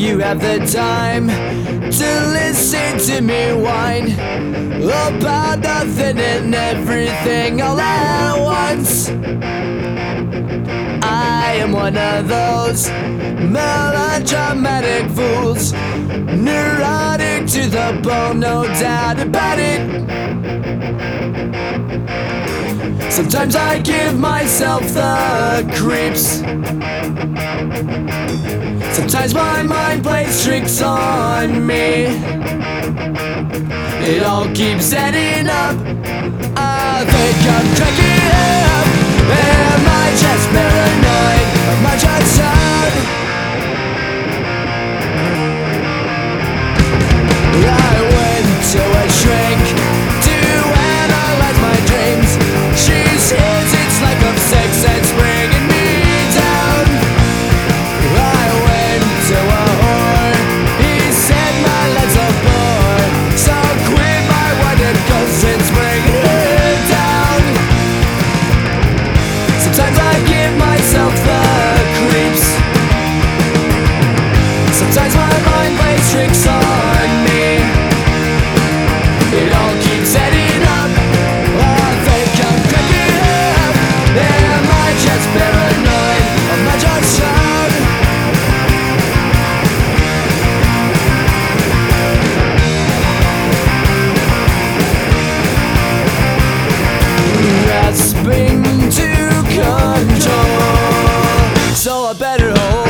you have the time to listen to me whine about nothing and everything all at once. I am one of those melodramatic fools, neurotic to the bone, no doubt about it. Sometimes I give myself the creeps. Sometimes my mind plays tricks on me. It all keeps adding up. I think I'm cracking up. Am I just paranoid? Am I just sad? I went to a shrink to analyze my dreams. She says it's lack of sex that's bringing me down. I went to a whore. He said my legs are poor, so quit my whited ghost, it's bringing me down. Sometimes I give myself the creeps. Sometimes my mind plays tricks on me. It all keeps adding up. I think I'm cracking up. Am I just paranoid? Am I just sad? Grasping to control, so I better hold